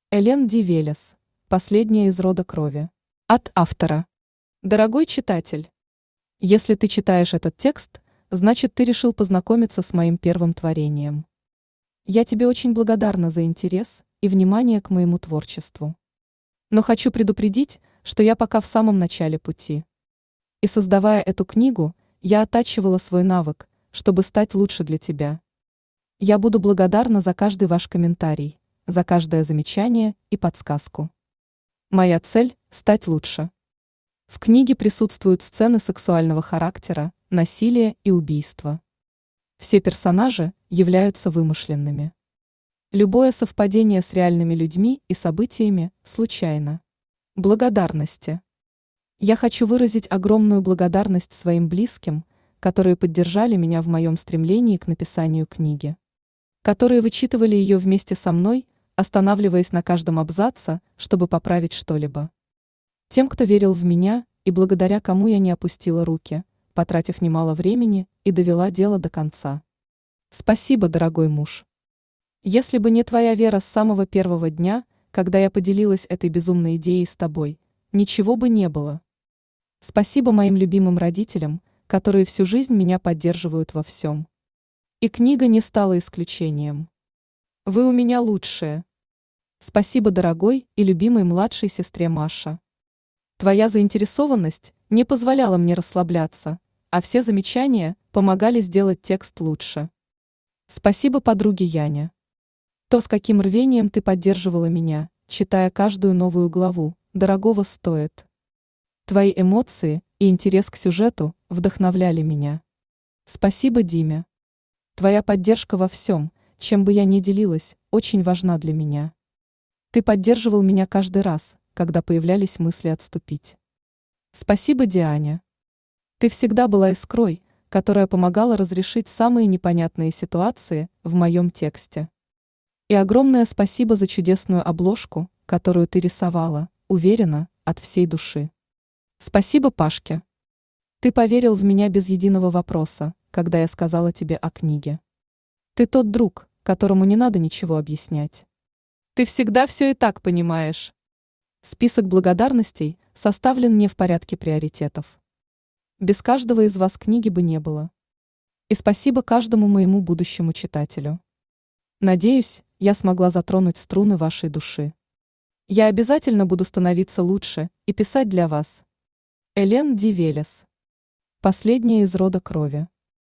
Элен Ди Велес. Последняя из рода крови. От автора. Дорогой читатель, если ты читаешь этот текст, значит ты решил познакомиться с моим первым творением. Я тебе очень благодарна за интерес и внимание к моему творчеству. Но хочу предупредить, что я пока в самом начале пути. И создавая эту книгу, я оттачивала свой навык, чтобы стать лучше для тебя. Я буду благодарна за каждый ваш комментарий, за каждое замечание и подсказку. Моя цель – стать лучше. В книге присутствуют сцены сексуального характера, насилия и убийства. Все персонажи являются вымышленными. Любое совпадение с реальными людьми и событиями случайно. Благодарности. Я хочу выразить огромную благодарность своим близким, которые поддержали меня в моем стремлении к написанию книги. Которые вычитывали ее вместе со мной, останавливаясь на каждом абзаце, чтобы поправить что-либо. Тем, кто верил в меня, и благодаря кому я не опустила руки, потратив немало времени и довела дело до конца. Спасибо, дорогой муж. Если бы не твоя вера с самого первого дня, когда я поделилась этой безумной идеей с тобой, ничего бы не было. Спасибо моим любимым родителям, которые всю жизнь меня поддерживают во всем. И книга не стала исключением. Вы у меня лучшие. Спасибо, дорогой и любимой младшей сестре Маша. Твоя заинтересованность не позволяла мне расслабляться, а все замечания помогали сделать текст лучше. Спасибо, подруге Яне. То, с каким рвением ты поддерживала меня, читая каждую новую главу, дорогого стоит. Твои эмоции и интерес к сюжету вдохновляли меня. Спасибо, Диме. Твоя поддержка во всем, чем бы я ни делилась, очень важна для меня. Ты поддерживал меня каждый раз, когда появлялись мысли отступить. Спасибо, Диане. Ты всегда была искрой, которая помогала разрешить самые непонятные ситуации в моем тексте. И огромное спасибо за чудесную обложку, которую ты рисовала, уверена, от всей души. Спасибо, Пашке. Ты поверил в меня без единого вопроса, когда я сказала тебе о книге. Ты тот друг, которому не надо ничего объяснять. Ты всегда все и так понимаешь. Список благодарностей составлен не в порядке приоритетов. Без каждого из вас книги бы не было. И спасибо каждому моему будущему читателю. Надеюсь, я смогла затронуть струны вашей души. Я обязательно буду становиться лучше и писать для вас. Элен Ди Велес. Последняя из рода крови.